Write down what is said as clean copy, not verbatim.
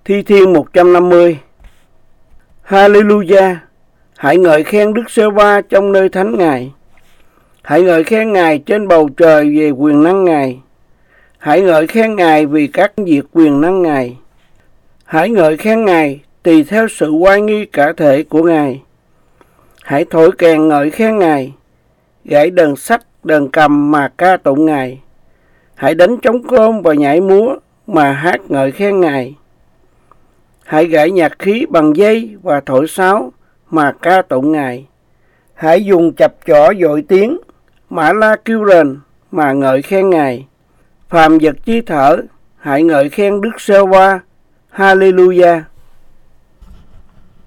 Thi Thiên 150. Hallelujah! Hãy ngợi khen Đức Giê-hô-va trong nơi thánh Ngài. Hãy ngợi khen Ngài trên bầu trời về quyền năng Ngài. Hãy ngợi khen Ngài vì các việc quyền năng Ngài. Hãy ngợi khen Ngài tùy theo sự oai nghi cả thể của Ngài. Hãy thổi kèn ngợi khen Ngài, gảy đờn sách, đờn cầm mà ca tụng Ngài. Hãy đánh trống côn và nhảy múa mà hát ngợi khen Ngài. Hãy gảy nhạc khí bằng dây và thổi sáo mà ca tụng Ngài. Hãy dùng chập chỏ dội tiếng, mã la kêu rền mà ngợi khen Ngài. Phàm vật chi thở, hãy ngợi khen Đức Giê-hô-va. Hallelujah!